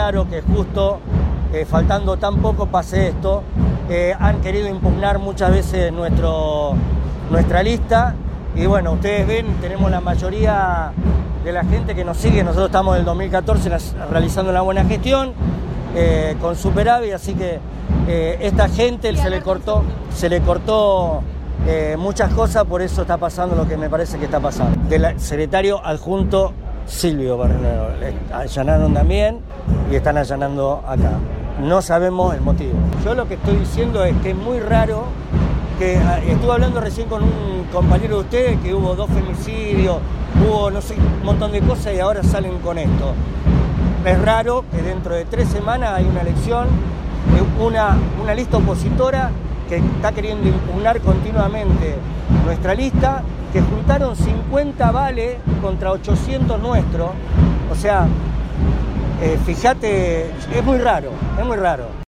raro que justo, faltando tan poco, pase esto. Han querido impugnar muchas veces nuestra lista, y bueno, ustedes ven, tenemos la mayoría de la gente que nos sigue. Nosotros estamos en el 2014 realizando una buena gestión, con superávit, así que esta gente se le cortó muchas cosas, por eso está pasando lo que me parece que está pasando. Del secretario adjunto Silvio Barrenero, allanaron también y están allanando acá. No sabemos el motivo. Yo lo que estoy diciendo es que es muy raro, que estuve hablando recién con un compañero de ustedes, que hubo 2 femicidios, hubo no sé, un montón de cosas, y ahora salen con esto. Es raro que dentro de 3 semanas hay una elección, una lista opositora que está queriendo impugnar continuamente nuestra lista, que juntaron 50 vales contra 800 nuestros. O sea, fíjate, es muy raro, es muy raro.